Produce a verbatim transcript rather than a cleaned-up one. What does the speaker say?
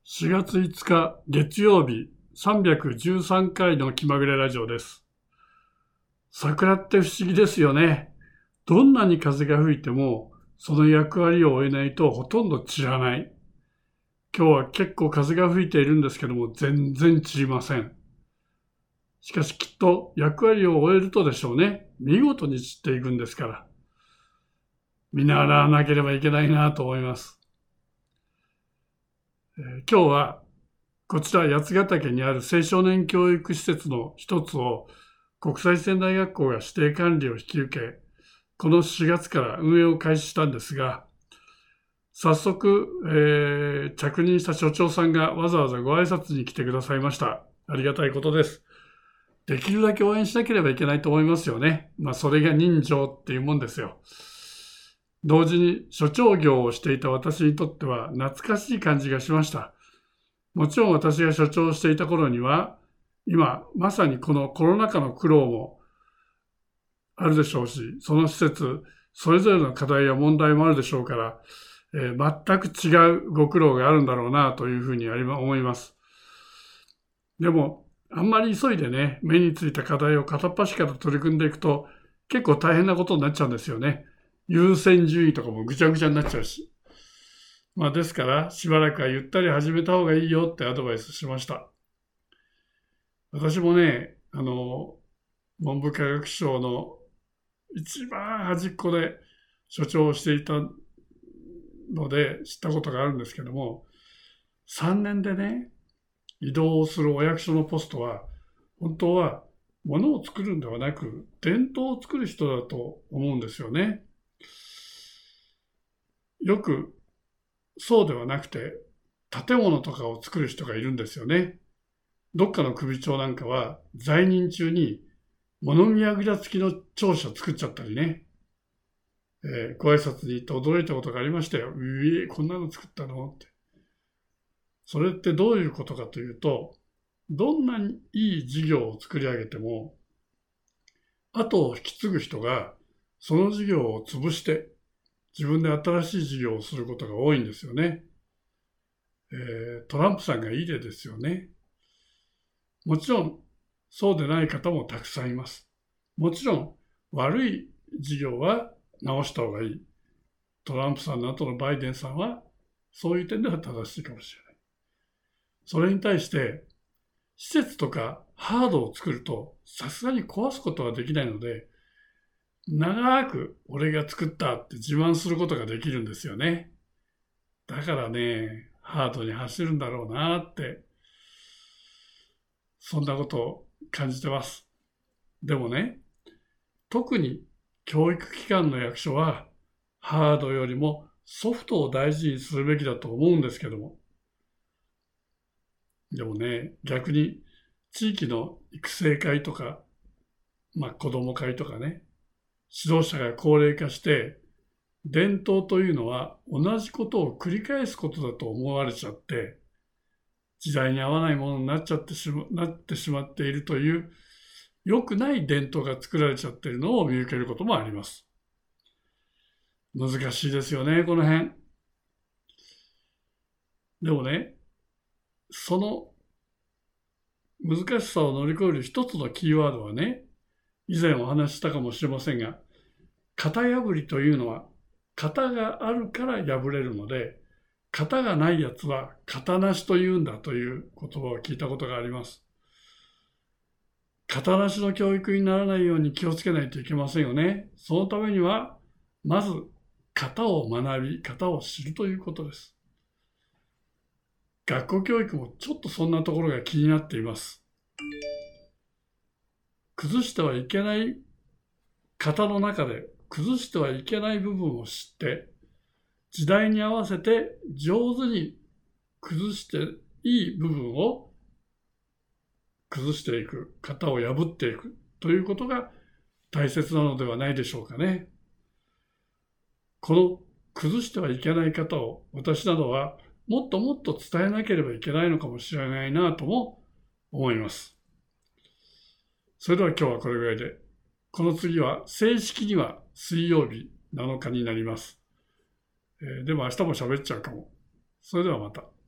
しがついつか月曜日さんびゃくじゅうさんかいの気まぐれラジオです。桜って不思議ですよね。どんなに風が吹いてもその役割を終えないとほとんど散らない。今日は結構風が吹いているんですけども全然散りません。しかしきっと役割を終えるとでしょうね。見事に散っていくんですから。見習わなければいけないなと思います。えー今日はこちら八ヶ岳にある青少年教育施設の一つを国際線大学校が指定管理を引き受け、このしがつから運営を開始したんですが、早速、えー着任した所長さんがわざわざご挨拶に来てくださいました。ありがたいことです。できるだけ応援しなければいけないと思いますよね。まあそれが人情っていうもんですよ。同時に所長業をしていた私にとっては懐かしい感じがしました。もちろん私が所長をしていた頃には、今まさにこのコロナ禍の苦労もあるでしょうし、その施設それぞれの課題や問題もあるでしょうから、えー全く違うご苦労があるんだろうなというふうに思います。でも、あんまり急いでね、目についた課題を片っ端から取り組んでいくと、結構大変なことになっちゃうんですよね。優先順位とかもぐちゃぐちゃになっちゃうし。まあですから、しばらくはゆったり始めた方がいいよってアドバイスしました。私もね、あの、文部科学省の一番端っこで所長をしていたので知ったことがあるんですけども、さんねんでね、移動するお役所のポストは、本当は物を作るんではなく、伝統を作る人だと思うんですよね。よくそうではなくて、建物とかを作る人がいるんですよね。どっかの首長なんかは在任中に物見櫓付きの庁舎作っちゃったりね、えーご挨拶に行って驚いたことがありましたよ。うえ、こんなの作ったのって。それってどういうことかというと、どんなにいい事業を作り上げても、後を引き継ぐ人がその事業を潰して自分で新しい事業をすることが多いんですよね。えートランプさんがいい例ですよね。もちろんそうでない方もたくさんいます。もちろん悪い事業は直した方がいい。トランプさんの後のバイデンさんはそういう点では正しいかもしれない。それに対して施設とかハードを作るとさすがに壊すことはできないので、長く俺が作ったって自慢することができるんですよね。だからね、ハードに走るんだろうなって、そんなことを感じてます。でもね、特に教育機関の役所はハードよりもソフトを大事にするべきだと思うんですけども。でもね、逆に地域の育成会とか、まあ子ども会とかね、指導者が高齢化して、伝統というのは同じことを繰り返すことだと思われちゃって、時代に合わないものになっちゃってしま、なってしまっているという良くない伝統が作られちゃっているのを見受けることもあります。難しいですよね、この辺。でもね、その難しさを乗り越える一つのキーワードはね、以前お話ししたかもしれませんが、型破りというのは型があるから破れるので、型がないやつは型なしというんだという言葉を聞いたことがあります。型なしの教育にならないように気をつけないといけませんよね。そのためには、まず型を学び、型を知るということです。学校教育もちょっとそんなところが気になっています。崩してはいけない型の中で崩してはいけない部分を知って、時代に合わせて上手に崩していい部分を崩していく、型を破っていくということが大切なのではないでしょうかね。この崩してはいけない型を私などはもっともっと伝えなければいけないのかもしれないなとも思います。それでは今日はこれぐらいで。この次は正式には水曜日なのかになります。えーでも明日も喋っちゃうかも。それではまた。